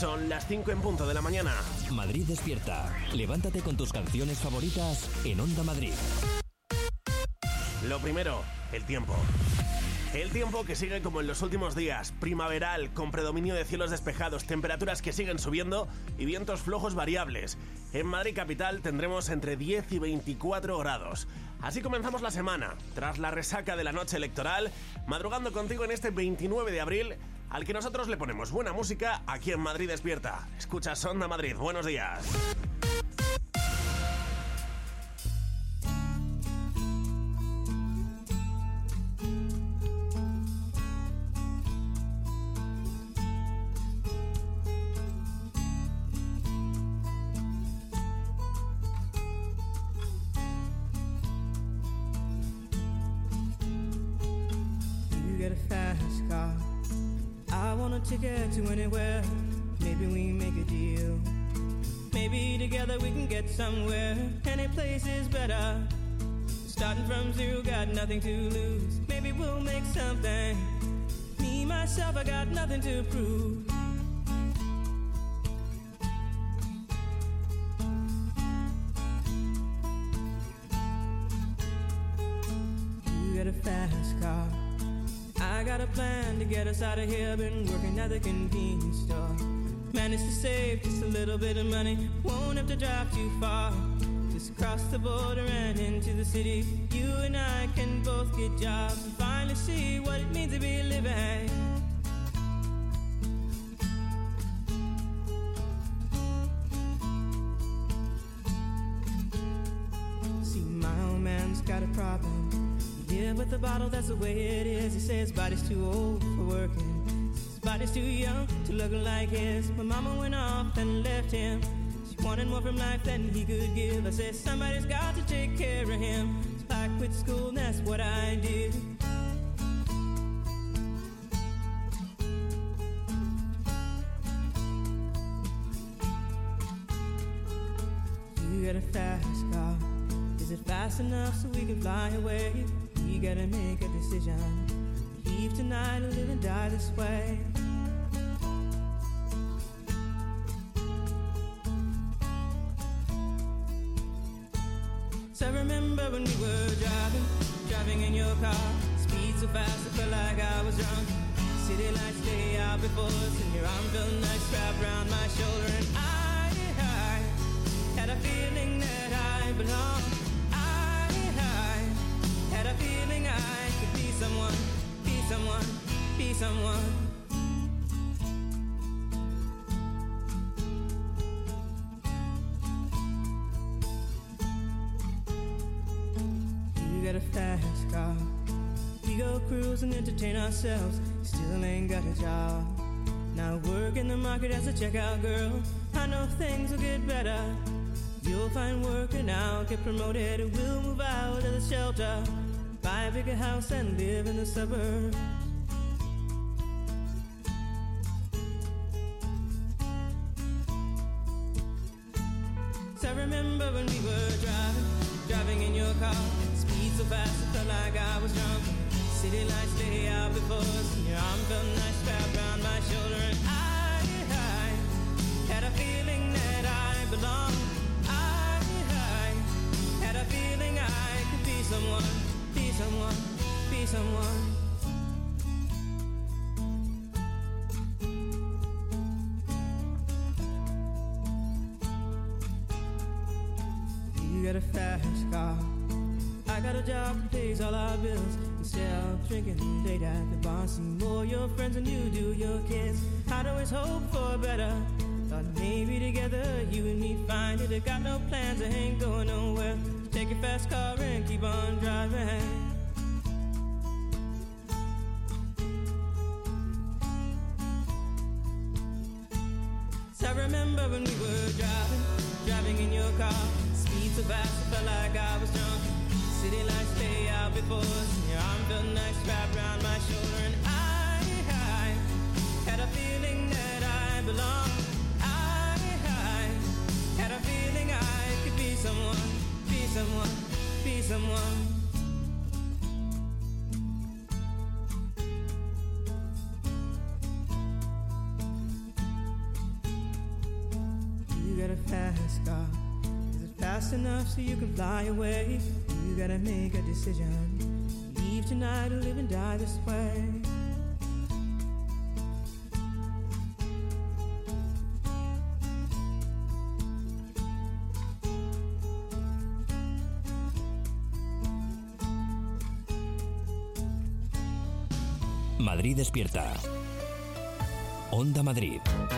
Son las 5 en punto de la mañana. Madrid despierta. Levántate con tus canciones favoritas en Onda Madrid. Lo primero, el tiempo. El tiempo que sigue como en los últimos días, primaveral, con predominio de cielos despejados, temperaturas que siguen subiendo y vientos flojos variables. En Madrid capital tendremos entre 10 y 24 grados. Así comenzamos la semana, tras la resaca de la noche electoral, madrugando contigo en este 29 de abril, al que nosotros le ponemos buena música aquí en Madrid Despierta. Escuchas Onda Madrid, buenos días. Ticket to anywhere, maybe we make a deal. Maybe together we can get somewhere. Any place is better. Starting from zero, got nothing to lose. Maybe we'll make something. Me, myself, I got nothing to prove. You got a fast car, I got a plan to get us out of here. Been working at the convenience store. Managed to save just a little bit of money. Won't have to drive too far. Just cross the border and into the city. You and I can both get jobs and finally see what it means to be living. See, my old man's got a problem. Yeah, with the bottle, that's the way it is. He says his body's too old for working. His body's too young to look like his. My mama went off and left him. She wanted more from life than he could give. I said, somebody's got to take care of him. So I quit school and that's what I did. You got a fast car. Is it fast enough so we can fly away? We gotta make a decision. Leave tonight or live and die this way. So I remember when we were driving in your car. Speed so fast I felt like I was drunk. City lights lay out before us and your arm felt nice wrapped around my shoulder. And I had a feeling that I belonged. Had a feeling I could be someone, be someone, be someone. You got a fast car. We go cruise and entertain ourselves. Still ain't got a job. Now work in the market as a checkout girl. I know things will get better. You'll find work and I'll get promoted. And we'll move out of the shelter. Buy a bigger house and live in the suburbs. So I remember when we were driving in your car. Speed so fast I felt like I was drunk. City lights lay out before us and your arm felt nice wrapped around my shoulder. And I had a feeling that I belonged. I had a feeling I could be someone. Be someone, be someone. You got a fast car. I got a job that pays all our bills. Instead of drinking late at the bar, see more your friends than you do your kids. I'd always hope for better. Thought maybe together you and me find it. I got no plans, I ain't going nowhere. Take your fast car and keep on driving. So I remember when we were driving in your car. Speed so fast I felt like I was drunk. City lights lay out before us and your arm felt nice wrapped around my shoulder. And I had a feeling that I belonged. I had a feeling I could be someone, be someone, be someone. get a fast car? Is it fast enough so you can fly away? You gotta make a decision. Leave tonight or live and die this way. Madrid despierta. Onda Madrid.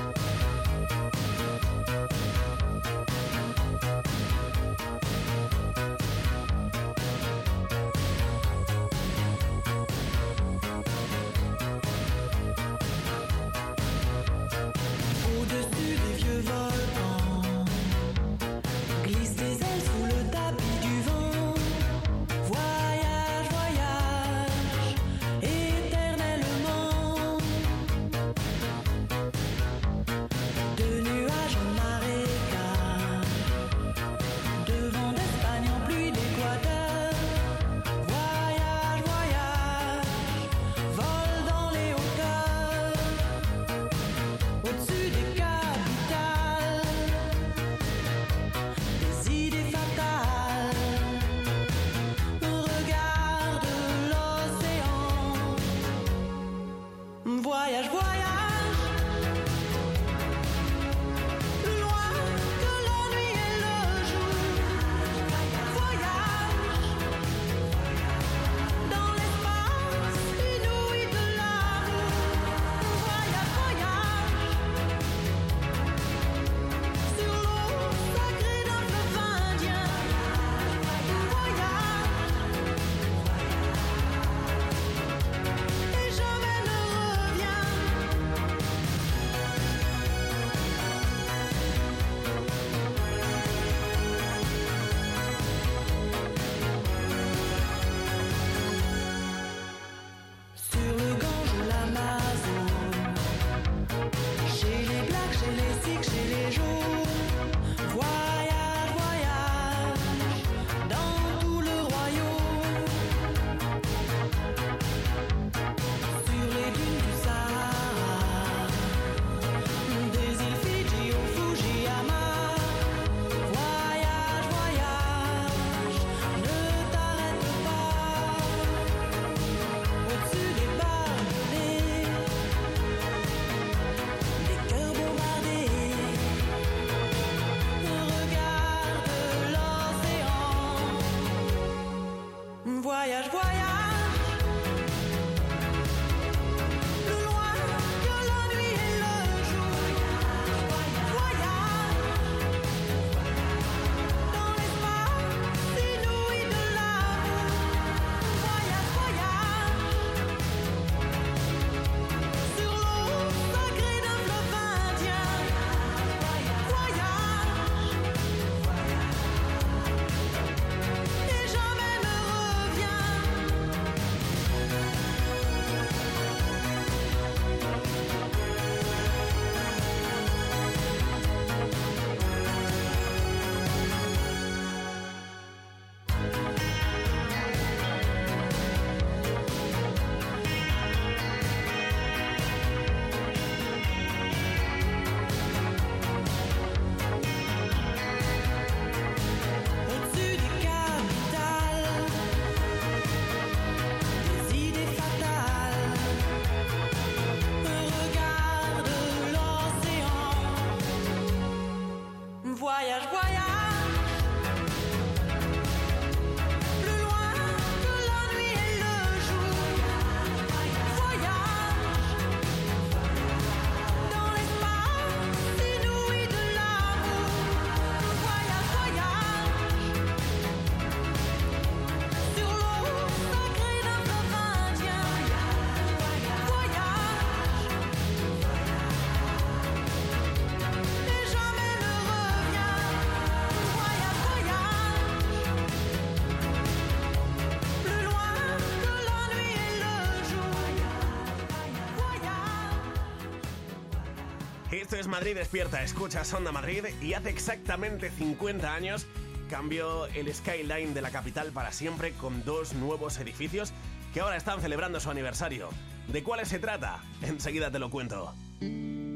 Esto es Madrid Despierta, escuchas Onda Madrid y hace exactamente 50 años cambió el skyline de la capital para siempre con dos nuevos edificios que ahora están celebrando su aniversario. ¿De cuáles se trata? Enseguida te lo cuento.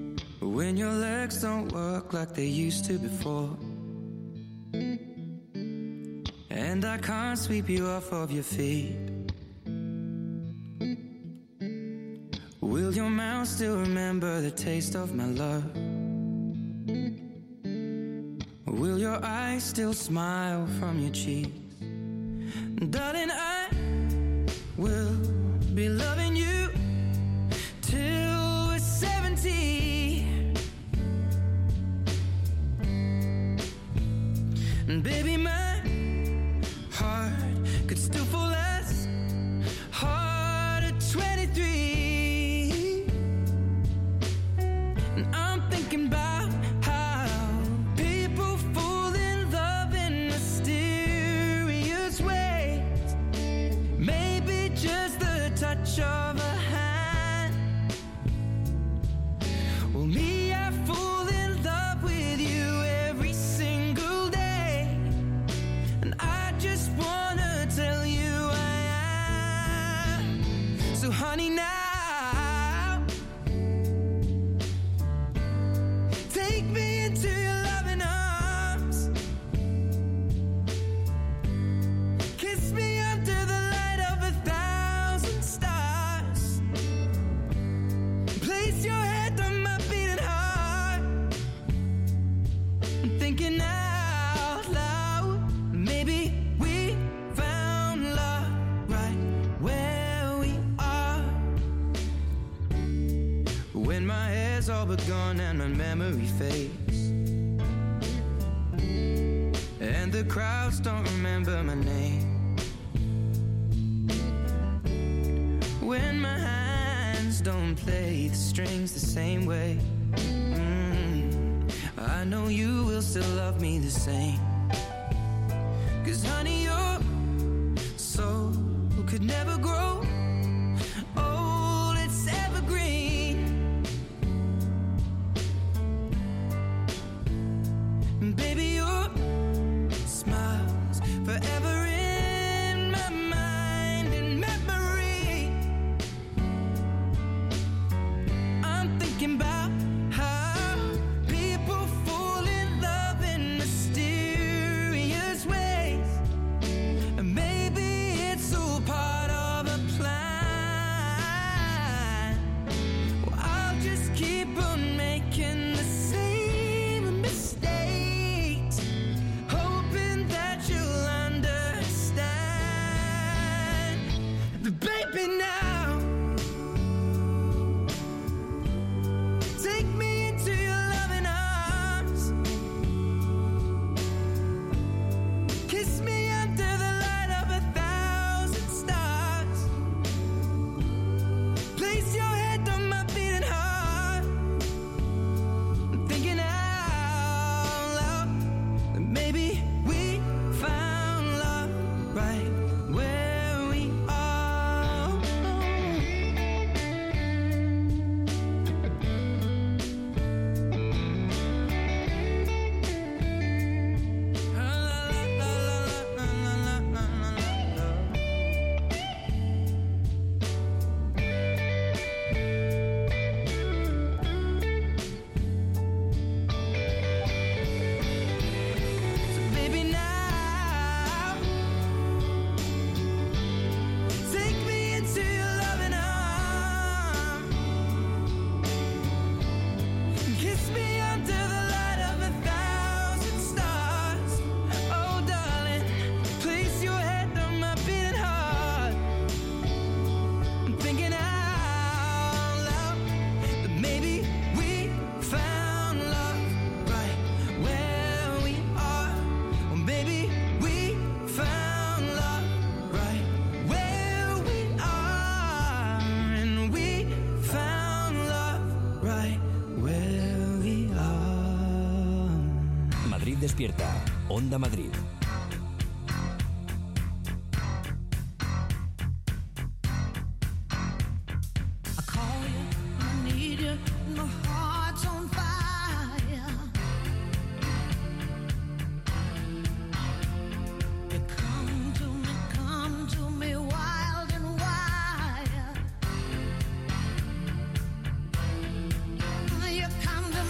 when your legs don't work like they used to before, and I can't sweep you off of your feet. Will your mouth still remember the taste of my love? Will your eyes still smile from your cheeks? Darling, I will be loving you till we're 70. And baby, my heart could still fall as hard at 23. And I'm thinking about how people fall in love in mysterious ways. Maybe just the touch of a hand. Well, me, I fall in love with you every single day, and I just wanna tell you I am. So honey, now take me into your loving arms. Kiss me under the light of 1,000 stars. Place your head on my beating heart. I'm thinking out loud, maybe we found love right where we are. When my hair's all but gone and my memory fades, and the crowds don't remember my name, when my hands don't play the strings the same way, I know you will still love me the same. 'Cause honey, your soul could never grow old, it's evergreen. Baby, your smile's forever in my mind and memory. I'm thinking about how people fall in love in mysterious ways, and maybe it's all part of a plan. Well, I'll just keep on making the same mistakes, hoping that you'll understand. But baby, now take me into your loving arms. Kiss me under the light of 1,000 stars. Place your head on my beating heart. I'm thinking out loud that maybe we found love right where we are. So baby, now take me into your loving arms. Kiss me under the light of 1,000 stars. Oh darling, place your head on my beating heart. I'm thinking out loud that maybe we found love right where we are. Or maybe we found love right where we are. And we found love right where we are. Madrid despierta. Onda Madrid. I call you, I need you, my heart's on fire. You come to me wild and wild. You come to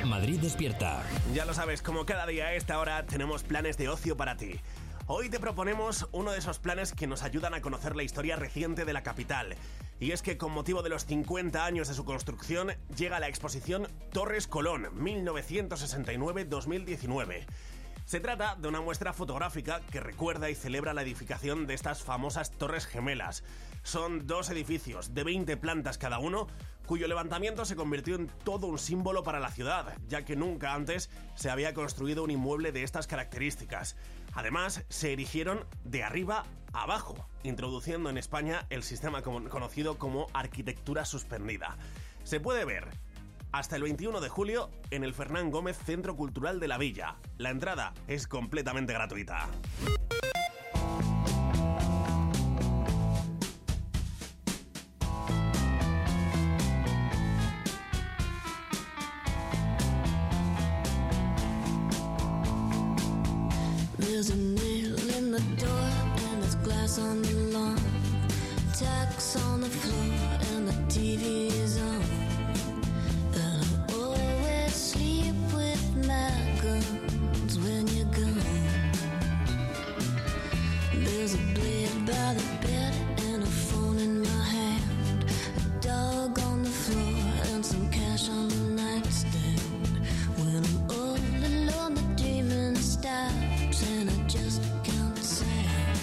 Madrid despierta. Ya lo sabes, como cada día a esta hora tenemos planes de ocio para ti. Hoy te proponemos uno de esos planes que nos ayudan a conocer la historia reciente de la capital. Y es que con motivo de los 50 años de su construcción llega la exposición Torres Colón 1969-2019. Se trata de una muestra fotográfica que recuerda y celebra la edificación de estas famosas Torres Gemelas. Son 2 edificios de 20 plantas cada uno, cuyo levantamiento se convirtió en todo un símbolo para la ciudad, ya que nunca antes se había construido un inmueble de estas características. Además, se erigieron de arriba a abajo, introduciendo en España el sistema conocido como arquitectura suspendida. Se puede ver hasta el 21 de julio en el Fernán Gómez Centro Cultural de la Villa. La entrada es completamente gratuita. There's a nail in the door and there's glass on the lawn, tacks on the floor and the TV is on. Sleep with my guns when you're gone. There's a blade by the bed and a phone in my hand, a dog on the floor and some cash on the nightstand. When I'm all alone, the dreaming stops and I just can't sound.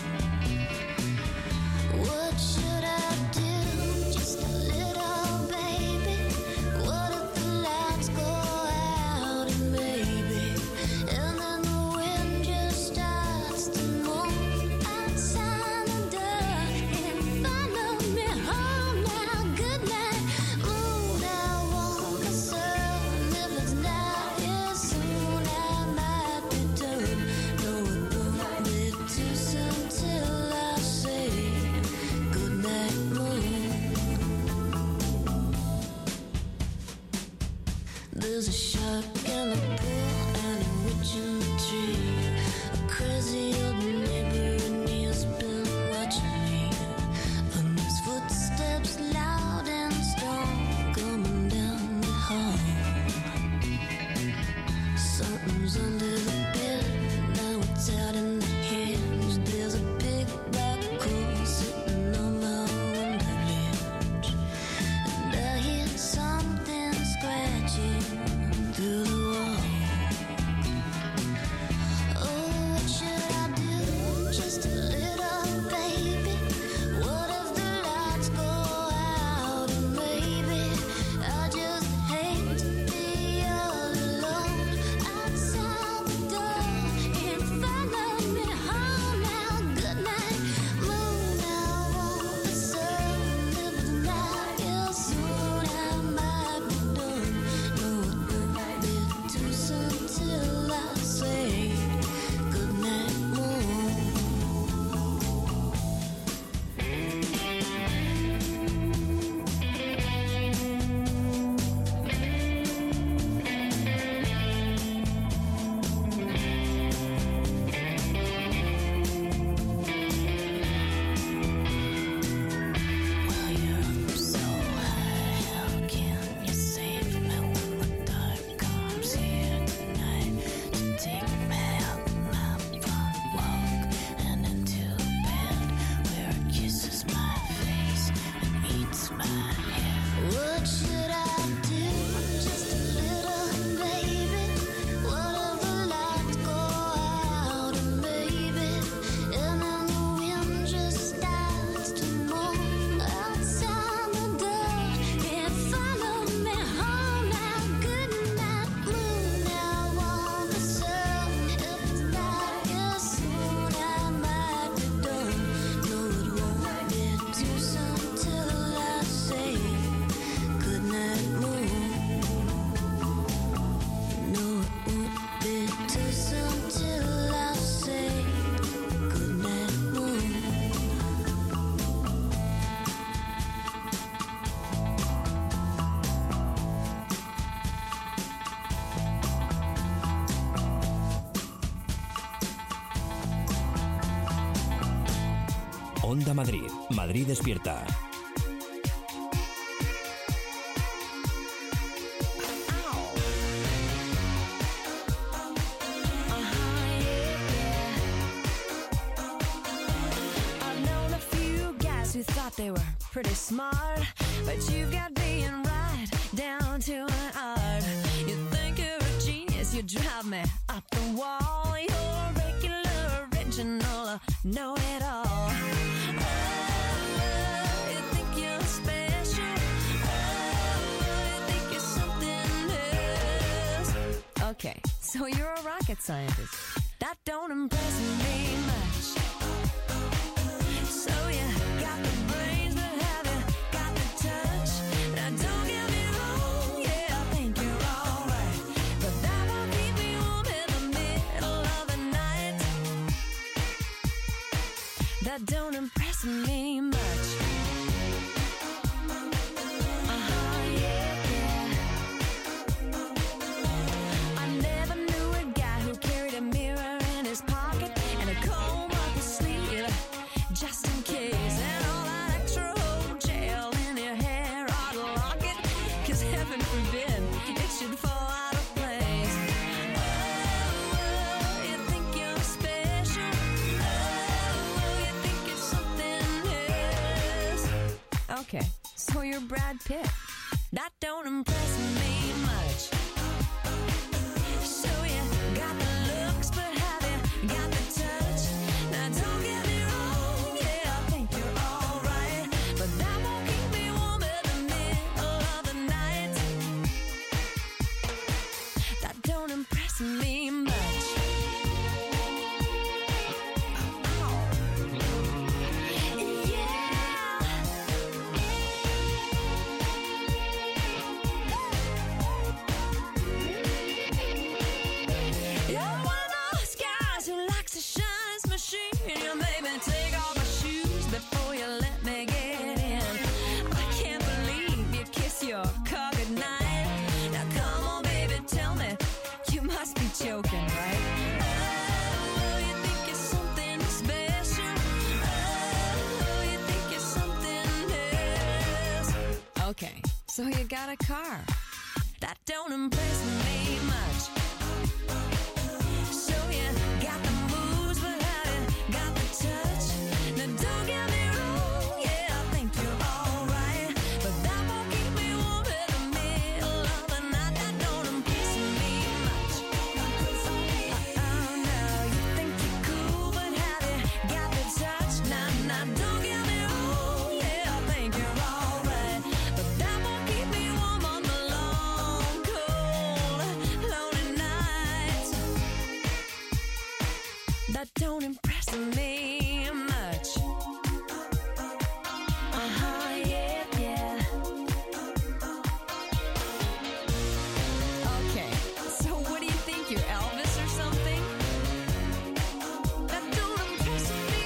What should I do? Just a little baby. What if the lights go out and maybe, and then the wind just starts to moan outside the door and follow me home now. Good night, moon. I want the sun. If it's not here soon, I might return. No, it won't be too soon till I say good night, moon. There's a shark in the pool and a witch in the tree. A crazy old neighbor and he has been watching me. And there's footsteps loud and strong coming down the hall. Something's under the bed, now it's out in the hinge. There's a big black hole sitting on my window ledge, and I hear something scratching through the wall. Oh, what should I do? Just a little baby. What if the lights go out and maybe I just hate to be all alone outside the door and follow me home now. Good night, moon. I want the sun. If it's not here soon, I might be done. No, it won't be too soon till I say good night, moon. While you're up so high, how can you save me when the dark comes here tonight to take me up my front walk and into bed where it kisses my face and eats my head? What should I do? Just a little baby. What if the lights go out and maybe, and then the wind just starts to moan outside the door and follow me home now. Good night, moon. I want the sun. If it's not here soon, I might be done. No, it won't be too soon till I say good night, moon. No, it won't be too soon till I say good night, moon. Onda Madrid. Madrid despierta. thought they were pretty smart, but you've got being right down to an art. You think you're a genius, you drive me up the wall. You're a regular, original, know-it-all. You think you're special. You think you're something else. Okay, so you're a rocket scientist. That don't impress me much. So you got the brains, but have you got the touch? Now don't get me wrong, yeah, I think you're alright, but that won't keep me warm in the middle of the night. That don't impress me much. I never knew a guy who carried a mirror in his pocket and a comb up his sleeve, just in case. And all that extra old gel in your hair ought to lock it, 'cause heaven forbid it should fall out of place. Oh, you think you're special. Oh, you think you're something else. Okay, so you're Brad Pitt. That don't impress me much. So you got the looks, but have you got the touch? Now don't get me wrong, yeah, I think you're alright, but that won't keep me warm in the middle of the night. That don't impress me much. You're one of those guys who likes to shine his machine. You made me take off my shoes before you let me get in. I can't believe you kiss your car goodnight. Now come on, baby, tell me, you must be joking, right? Oh, you think you're something special. Oh, you think you're something else. Okay, so you got a car. That don't impress me much. So you got the moves, but have you got the touch? Now don't get me wrong, yeah, I think you're alright, but that won't keep me warm in the middle of the night. That don't impress me much. Oh no, you think you're cool, but have you got the touch? Now don't get me wrong, yeah, I think you're alright, but that won't keep me warm on the long, cold, lonely nights. That don't impress me much. Yeah, yeah. Okay, so what do you think, you're Elvis or something? That don't impress me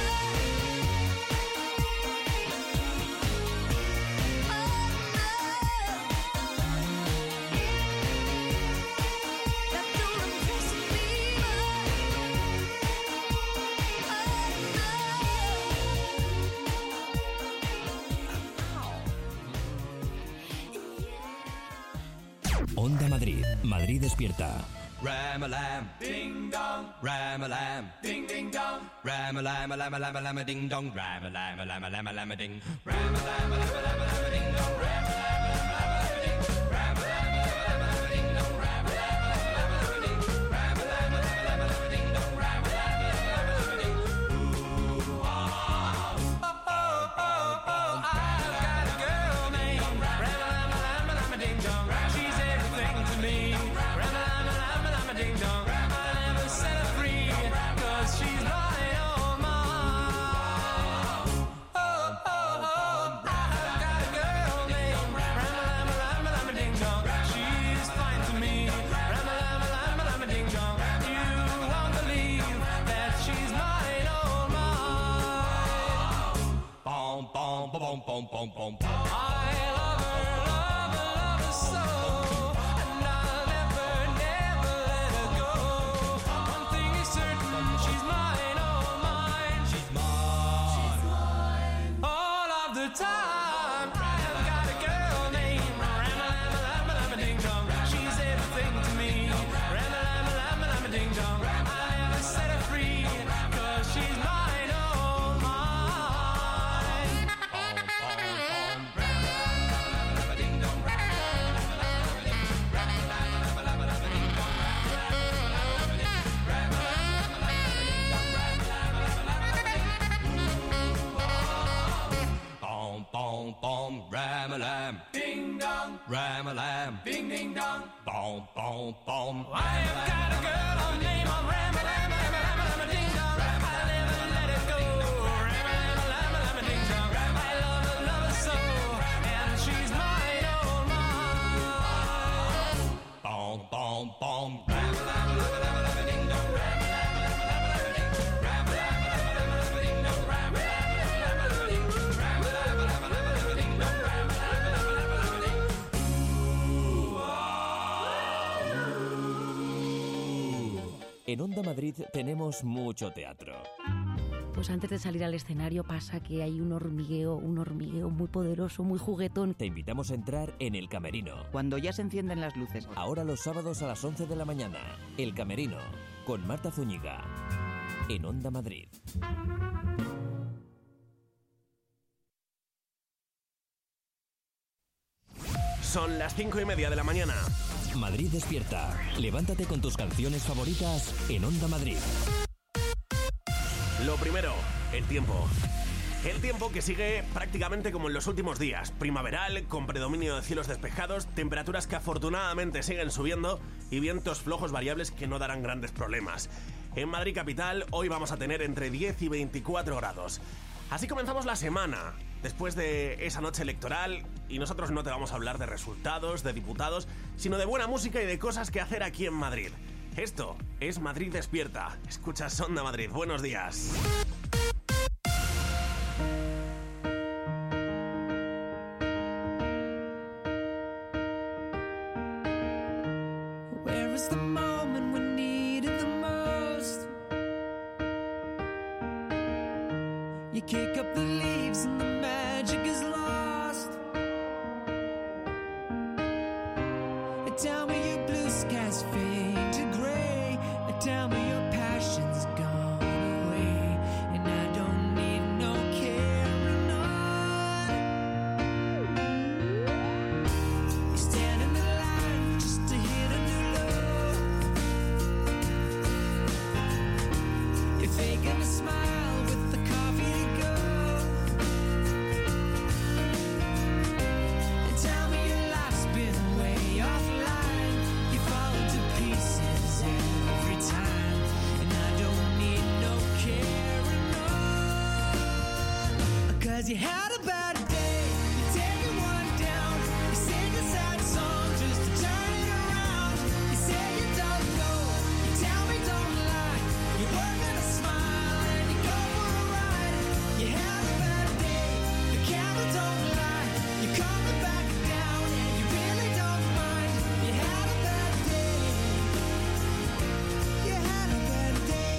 That don't impress me Onda Madrid. Madrid despierta. Ram-a-lam, ding-dong, ram-a-lam, ding-ding-dong, ram-a-lam-a-lam-a-lam-a-lam-a ding-dong, ram-a-lam-a-lam-a-lam-a-lam-a-ding, ram-a-lam-a-lam-a-lam-a-ding-dong, ram-a-lam-a-lam-a-lam-a-lam-a-ding, ram-a-lam-a-lam-a-lam-a-ding-dong, ram-a-lam-a-lam-a-lam-a-lam-a-ding, ram-a-lam-a-lam-a-lam-a-lam-a-ding. Ooh, ah, oh, oh, oh, oh, I've got a girl named ram-a-lam-a-lam-a-lam-a-ding-dong. She's everything to me. Ding-dong, I never set her free, 'cause she's mine, oh mine. Oh, oh, oh, I've got a girl named Ram-a-lam-a-lam-a-lam-a-ding-dong. She's fine to me, Ram-a-lam-a-lam-a-lam-a-ding-dong. You won't believe that she's mine, oh mine. Bom, bom, bom, bom, bom, bom, bom. I love her, love her, love her so. dong, ram-a-lam, ding ding dong, boom boom boom. I've got a girl on the name of ram-a-lam, ram-a-lam, ding dong. I'll never let it go, ram-a-lam, ding dong. I love her so, and she's mine, oh mine. Boom boom boom, ram-a-lam, ding dong, ram-a-lam, ding dong, ram-a-lam, ding dong, ram-a-lam, ding dong, ram-a-lam, ding dong, ram-a-lam, ding dong. En Onda Madrid tenemos mucho teatro. Pues antes de salir al escenario pasa que hay un hormigueo muy poderoso, muy juguetón. Te invitamos a entrar en El Camerino. Cuando ya se encienden las luces. Ahora los sábados a las 11 de la mañana. El Camerino, con Marta Zúñiga. En Onda Madrid. Son las 5:30 de la mañana. Madrid despierta. Levántate con tus canciones favoritas en Onda Madrid. Lo primero, el tiempo. El tiempo que sigue prácticamente como en los últimos días. Primaveral, con predominio de cielos despejados, temperaturas que afortunadamente siguen subiendo y vientos flojos variables que no darán grandes problemas. En Madrid capital, hoy vamos a tener entre 10 y 24 grados. Así comenzamos la semana, después de esa noche electoral, y nosotros no te vamos a hablar de resultados, de diputados, sino de buena música y de cosas que hacer aquí en Madrid. Esto es Madrid Despierta. Escuchas Onda Madrid. Buenos días. Where is the moment we need it the most? You kick up the leaves and the magic is lost. Tell me your blue skies fade to gray. Tell me your passion's gone away. And I don't need no carrying on. You stand in the line just to hit a new low. You're faking a smile with the coffee to go. And tell me your life's been way offline. You fall to pieces every time. And I don't need no carrying on. 'Cause you had a bad day. You take one down. You sing a sad song just to turn it around. You say you don't know. You tell me don't lie. You work on a smile and you go for a ride. You had a bad day. The camera don't lie. You're coming back down and you really don't mind. You had a bad day. You had a bad day.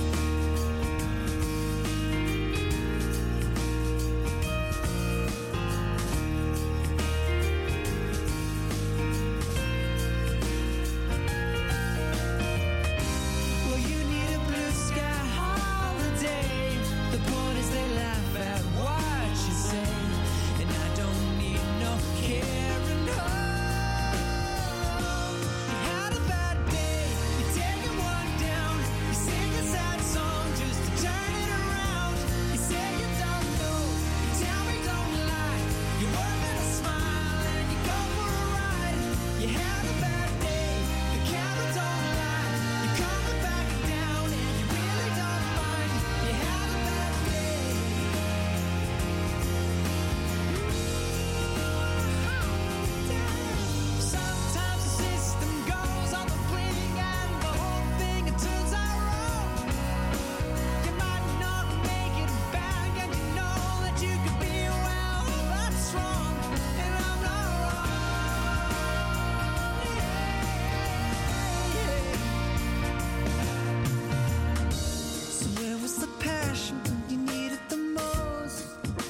Well, you need a blue sky holiday. The point is they laugh at what you say. And I don't need no carrying on. You had a bad day. You're taking one down. You sing a sad song just to turn it around. You say you don't know. You tell me don't lie. You work on a smile and you go for a ride. You had a bad day. The camera don't lie. You're coming back down and you really don't mind. You had a bad day. Sometimes the system goes on the blink and the whole thing it turns out wrong. You might not make it back and you know that you could be well, that's wrong, and I'm not wrong. So where was the passion when you needed the most?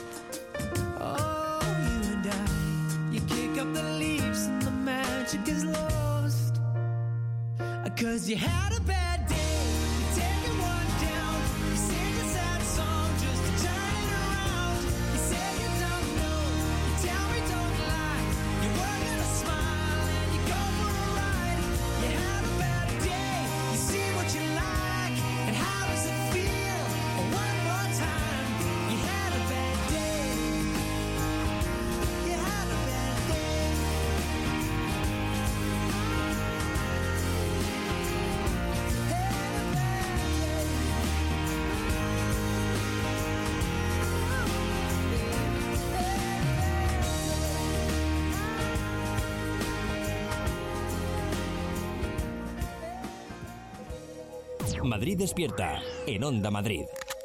Oh, you and I, you kick up the leaves and the magic is lost. 'Cause you had a bad day, you're taking one down. You sing a sad song just to turn it around. You say you don't know, you tell me don't lie. You work on a smile and you go for a ride. You had a bad day, you see what you like, and how does it feel? One more time, you had a bad day. You had a bad day. Madrid despierta en Onda Madrid.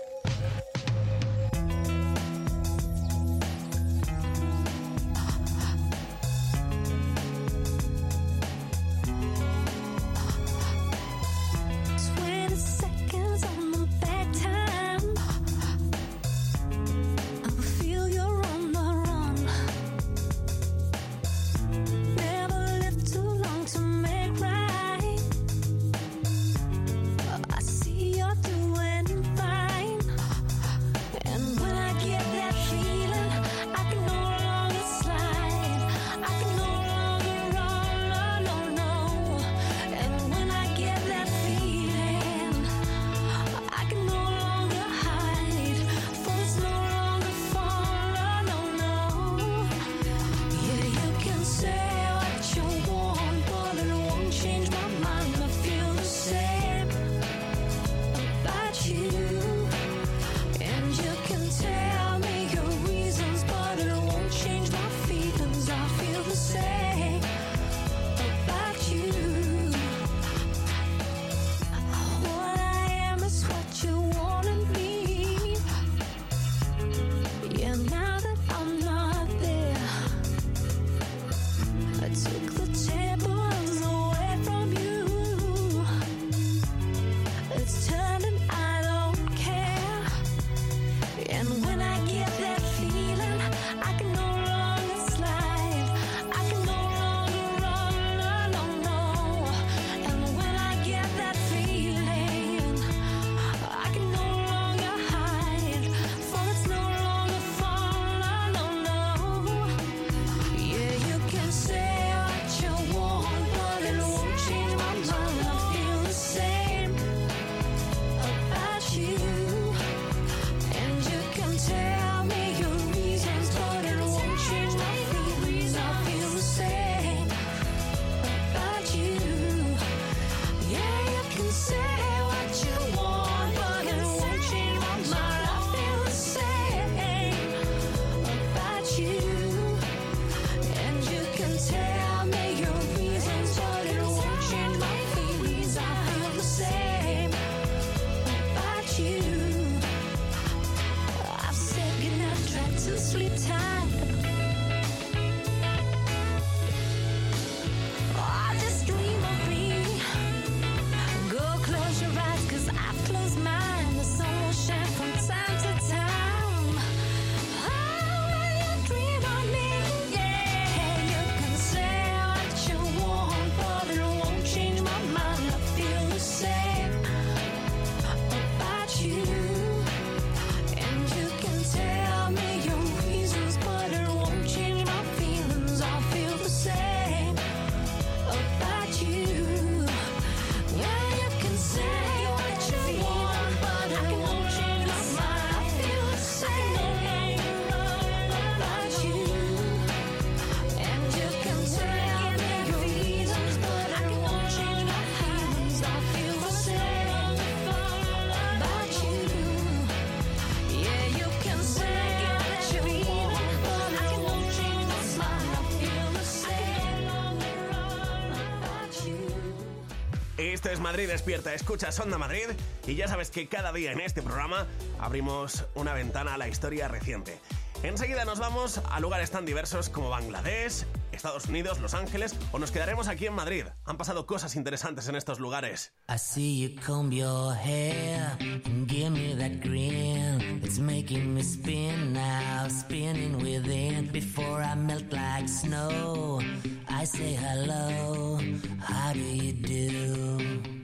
Esto es Madrid Despierta, escuchas Onda Madrid y ya sabes que cada día en este programa abrimos una ventana a la historia reciente. Enseguida nos vamos a lugares tan diversos como Bangladesh, Estados Unidos, Los Ángeles o nos quedaremos aquí en Madrid. Han pasado cosas interesantes en estos lugares. I see you comb your hair and give me that grin. It's making me spin now, spinning within. Before I melt like snow, I say hello, how do you do?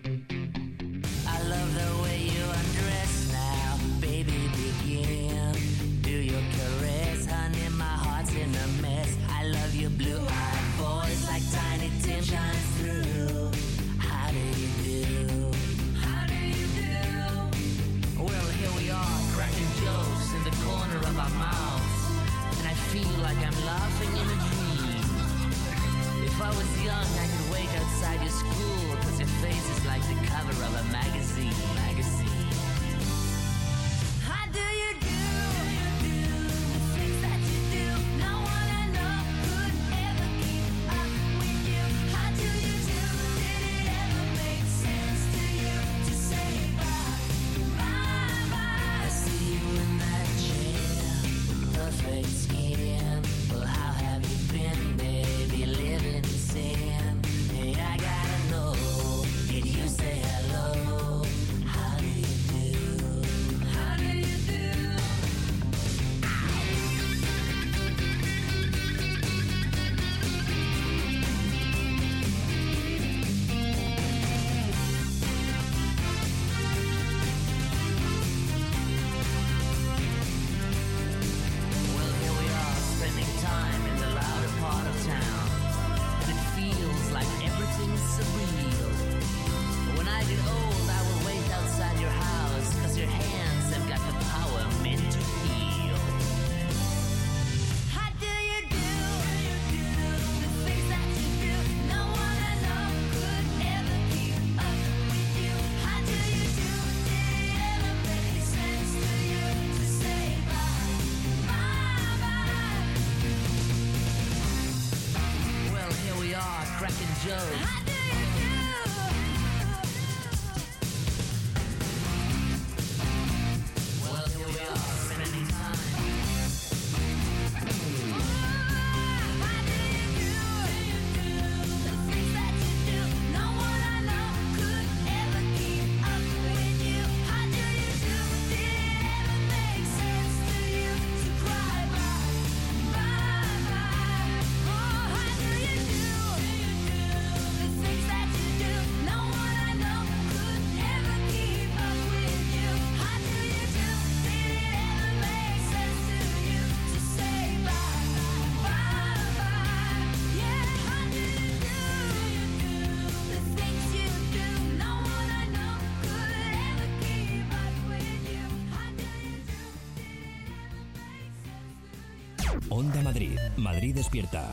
I love the way you undress now, baby begin. Do your caress, honey, my heart's in a mess. I love your blue-eyed voice like Tiny Tim shines through. How do you do? How do you do? Well, here we are, cracking jokes in the corner of our mouths, and I feel like I'm laughing in a dream. If I was young, I could wait outside your school, 'cause your face is like the cover of a magazine. How do you do? The things that you do, no one I know could ever keep up with you. How do you do? Did it ever make sense to you to say Onda Madrid. Madrid despierta.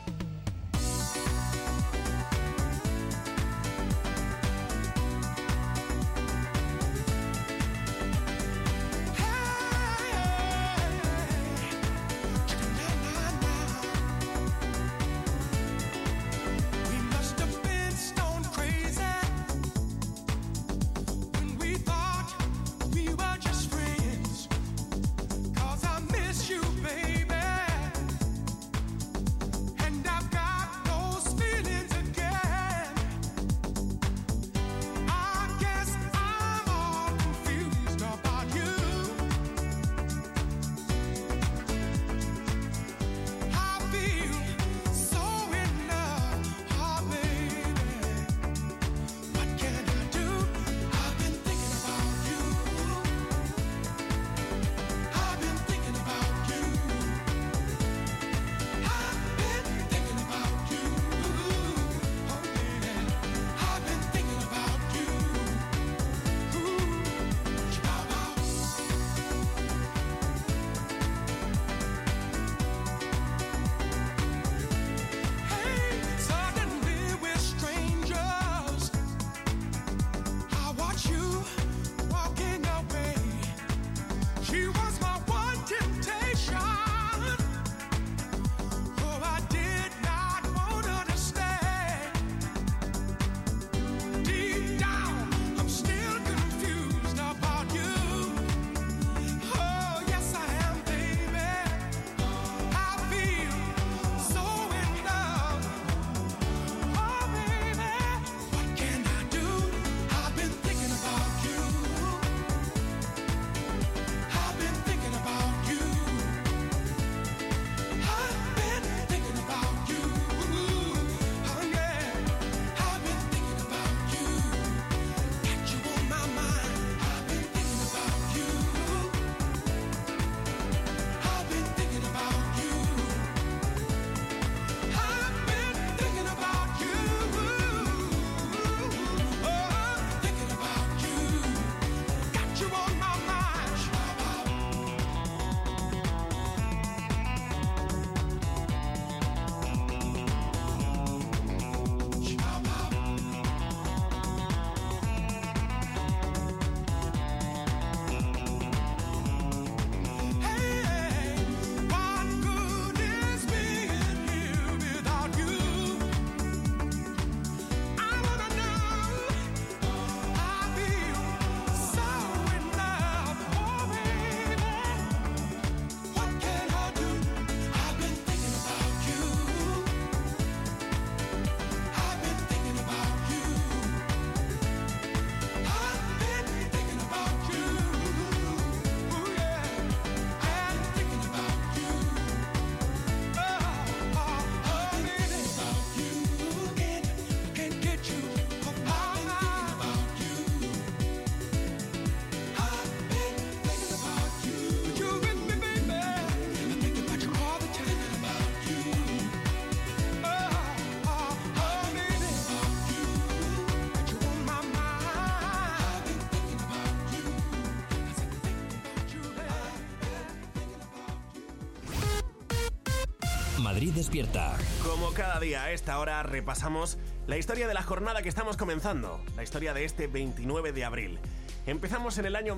Madrid despierta. Como cada día a esta hora repasamos la historia de la jornada que estamos comenzando, la historia de este 29 de abril. Empezamos en el año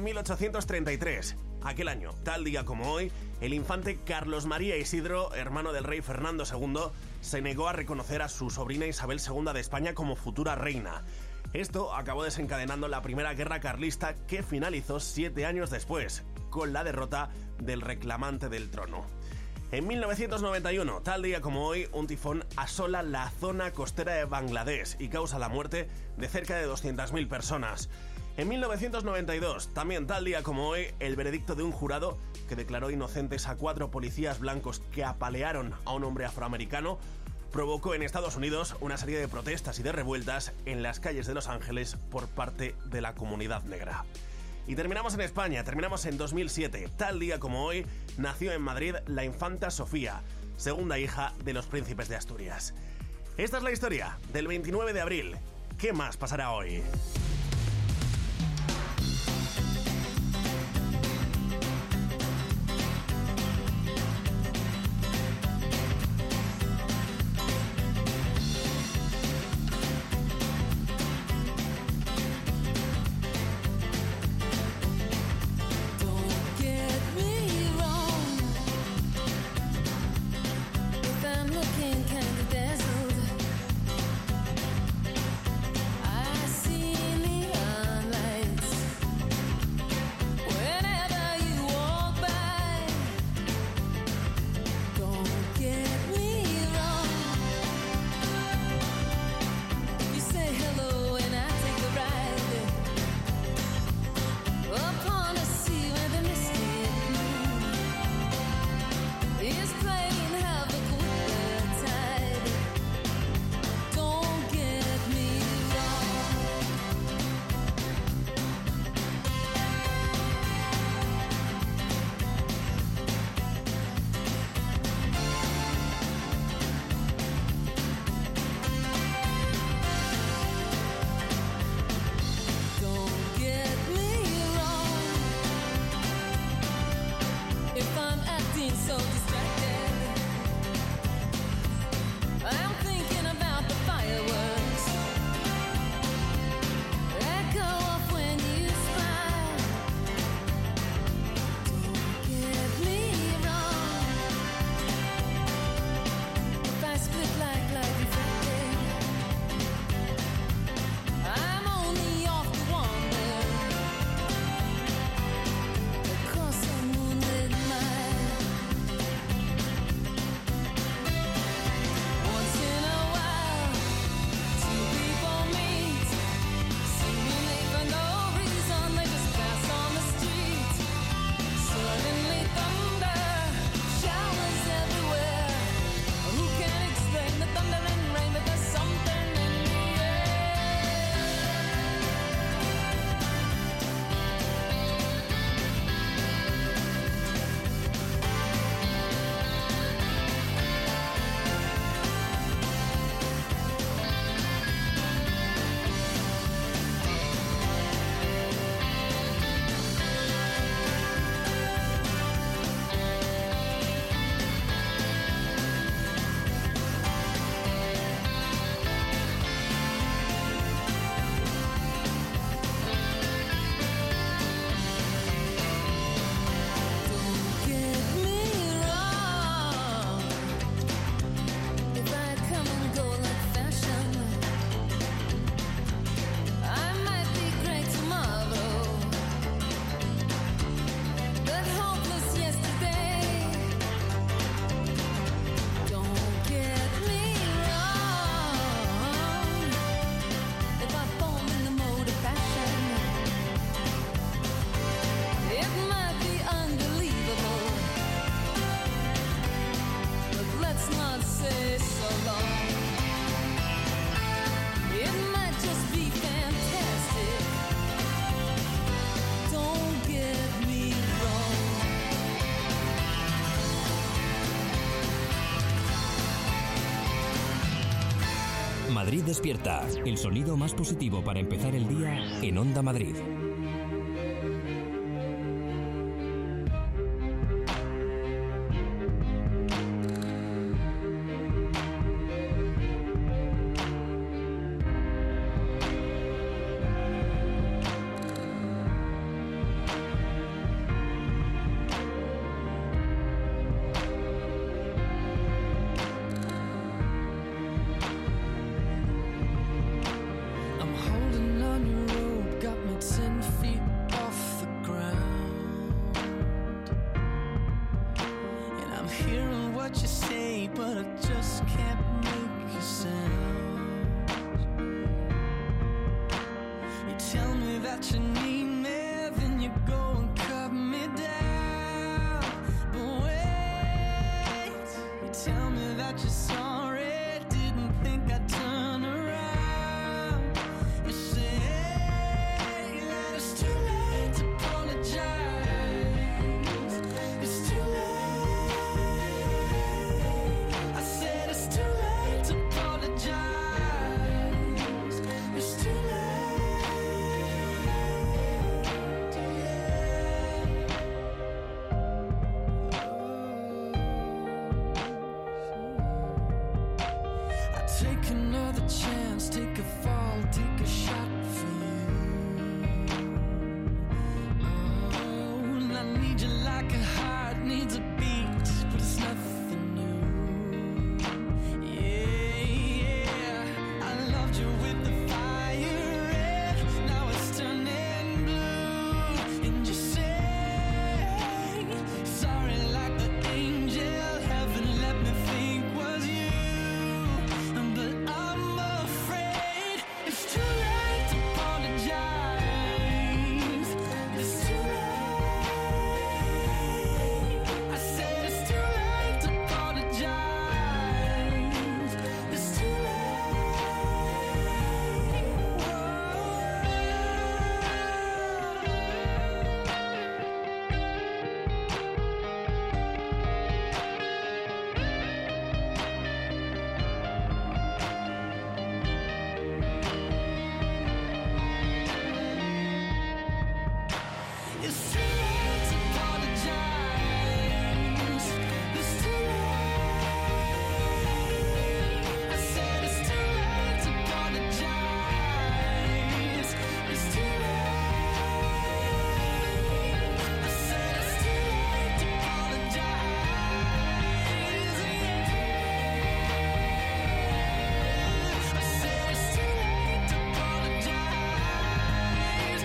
1833. Aquel año, tal día como hoy, el infante Carlos María Isidro, hermano del rey Fernando II, se negó a reconocer a su sobrina Isabel II de España como futura reina. Esto acabó desencadenando la primera guerra carlista que finalizó 7 años después, con la derrota del reclamante del trono. En 1991, tal día como hoy, un tifón asola la zona costera de Bangladesh y causa la muerte de cerca de 200.000 personas. En 1992, también tal día como hoy, el veredicto de un jurado que declaró inocentes a 4 policías blancos que apalearon a un hombre afroamericano provocó en Estados Unidos una serie de protestas y de revueltas en las calles de Los Ángeles por parte de la comunidad negra. Y terminamos en España, terminamos en 2007. Tal día como hoy, nació en Madrid la infanta Sofía, segunda hija de los príncipes de Asturias. Esta es la historia del 29 de abril. ¿Qué más pasará hoy? Madrid despierta. El sonido más positivo para empezar el día en Onda Madrid. I'm holding on your rope, got me 10 feet off the ground. And I'm hearing what you say, but I just can't make a sound. You tell me that you need me, then you go and cut me down. But wait, you tell me that you're sorry, didn't think I'd turn around. You say that it's too late to apologize. It's too late. I said it's too late to apologize. It's too late. I take another chance, take a fall, take a shot for you. Oh, and I need you like a heart needs a beat, but it's nothing new. Yeah, I loved you with the fire red, now it's turning blue. And you say sorry like the angel heaven let me think was you. But I'm afraid it's too late to apologize. It's too late. I said it's too late to apologize. It's too late. It's too late to apologize. It's too late. I said it's too late to apologize. It's too late. I said it's too late to apologize. I said it's too late to apologize.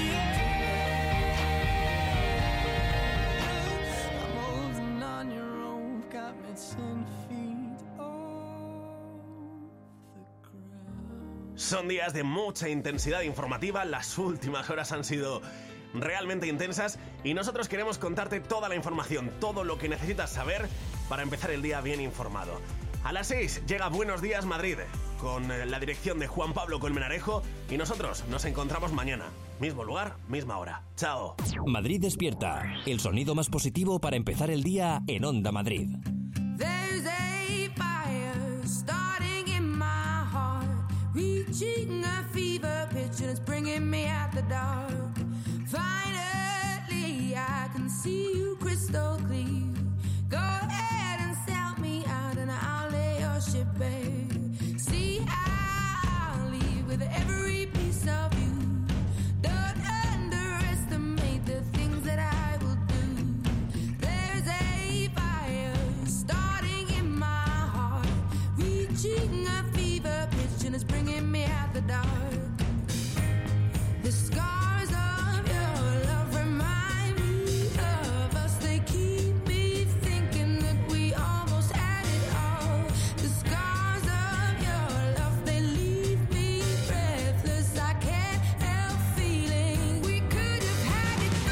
I'm holding on your rope, got me 10 feet off the ground. Son días de mucha intensidad informativa, las últimas horas han sido realmente intensas y nosotros queremos contarte toda la información, todo lo que necesitas saber para empezar el día bien informado. A las 6 llega Buenos Días Madrid, con la dirección de Juan Pablo Colmenarejo y nosotros nos encontramos mañana, mismo lugar, misma hora. Chao. Madrid despierta. El sonido más positivo para empezar el día en Onda Madrid. There's a fire starting in my heart, reaching a fever pitch and it's bringing me out the dark. Finally, I can see you crystal clear. Go ahead and sell me out and I'll lay your ship bare. See, I'll leave with every piece of you. Don't underestimate the things that I will do. There's a fire starting in my heart, reaching a fever pitch and it's bringing me out the dark. The scars of your love remind me of us. They keep me thinking that we almost had it all. The scars of your love, they leave me breathless. I can't help feeling we could have had it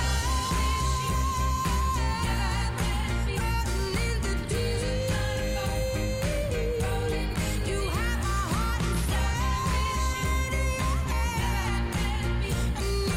rotten into tears. You have my heart inside.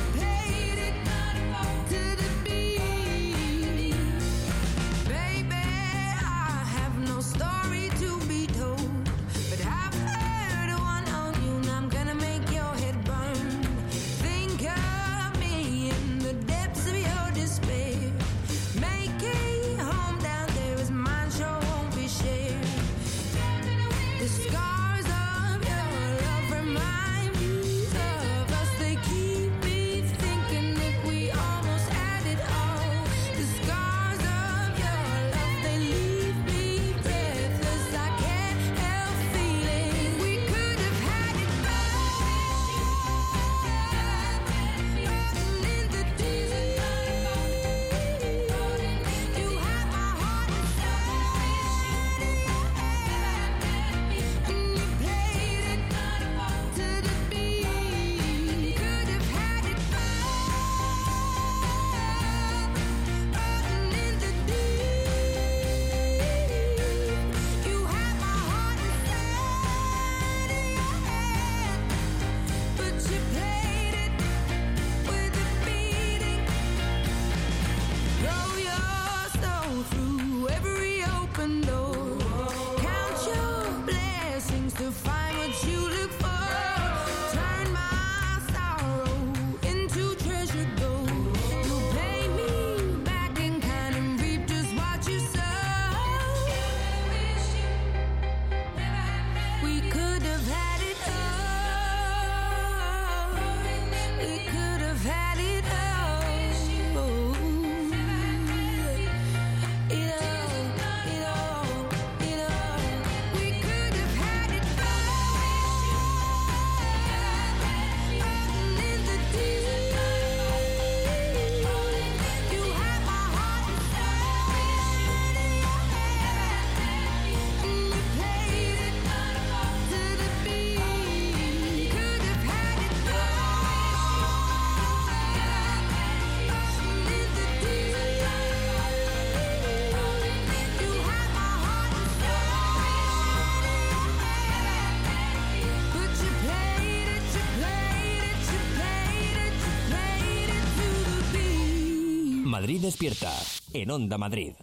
The scars of your love remind me of us. They keep me thinking if we almost had it all. The scars of your love, they leave me breathless. I can't help feeling we could have had it all. In the deep, you had my heart inside, and you played it to the beat. Could have had it all. In the deep, you had my heart inside of your hand, but you played it with a beating. Throw your soul through every open door. Count your blessings to find what you look for. Turn my sorrow into treasure gold. You'll pay me back in kind and reap just what you sow. We could have had it all. We could have had it all. It all. We could have had it all. In the deep, you had my heart inside of your hand, and you played it to the beat. Could have had it all. In the deep, you had my heart inside, but you played it to the beat. Madrid despierta en Onda Madrid.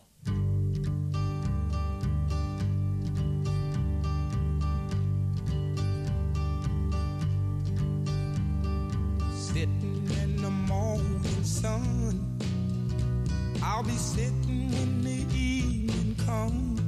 Sitting in the morning sun, I'll be sitting when the evening comes,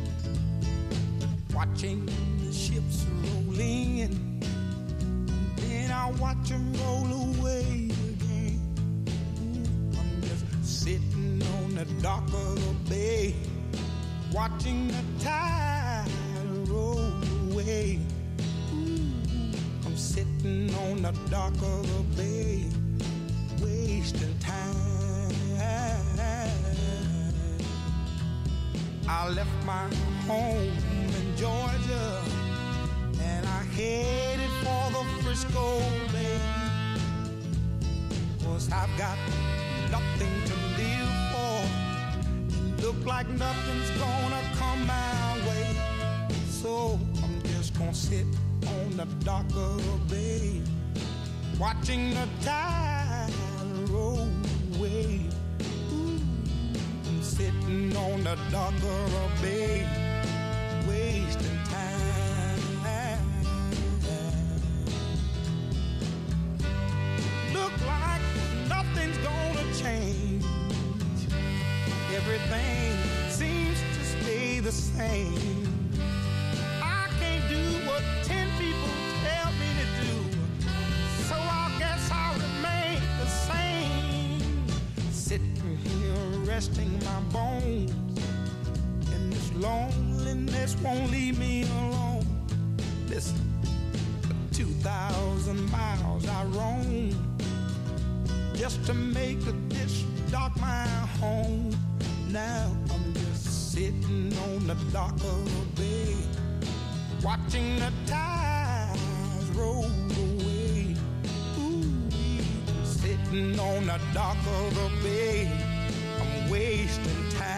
watching the ships roll in, then I'll watch them roll away again. I'm just sitting on the dock of the bay, watching the tide roll away. I'm sitting on the dock of the bay, wasting time. I left my home in Georgia, and I headed for the Frisco Bay. 'Cause I've got nothing to live for, and look like nothing's gonna come my way. So I'm just gonna sit on the dock of the bay, watching the tide roll away. I'm sitting on the dock of the bay, wasting time. Look like nothing's gonna change. Everything seems to stay the same. I can't do what 10 people tell me to do, so I guess I'll remain the same. Sitting here resting my bones, and this loneliness won't leave me alone. Listen, for 2,000 miles I roam, just to make this dock my home. Now I'm just sitting on the dock of the bay, watching the tides roll away. Ooh, I'm sitting on the dock of the bay, I'm wasting time.